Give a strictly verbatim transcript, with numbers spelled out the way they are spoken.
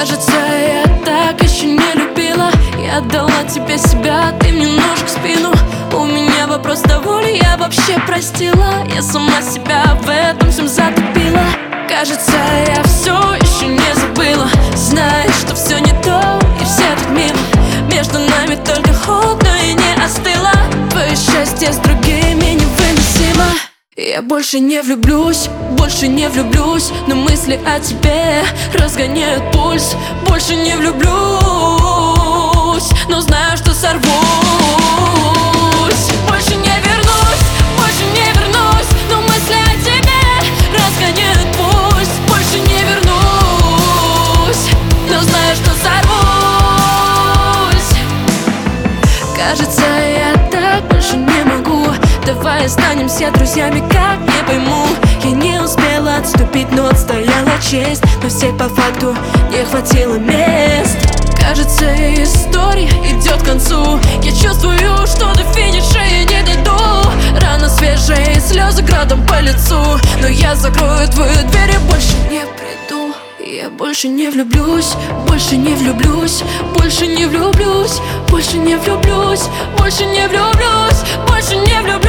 Кажется, я так еще не любила. Я отдала тебе себя, ты мне нож в спину. У меня вопрос того ли я вообще простила. Я сама себя в этом всем затопила. Кажется, я все еще не забыла. Знаешь, что все не то и все тут мимо. Между нами только холодно и не остыло. Твое счастье с другими невыносимо. Я больше не влюблюсь, больше не влюблюсь. Но мысли о тебе разгоняют пульс. Больше не влюблюсь, но знаю, что сорвусь. Больше не вернусь, больше не вернусь. Но мысли о тебе разгоняют пульс. Больше не вернусь, но знаю, что сорвусь. Кажется, я так больше не могу. Давай останемся друзьями, как не пойму. Я не успела отступить, но отстояла честь. Но всей по факту не хватило мест. Кажется, история идет к концу. Я чувствую, что до финиша я не дойду. Рана свежая, слезы градом по лицу. Но я закрою твою дверь и больше не приду. Я больше не влюблюсь, больше не влюблюсь. Больше не влюблюсь, больше не влюблюсь. Больше не влюблюсь, больше не влюблюсь.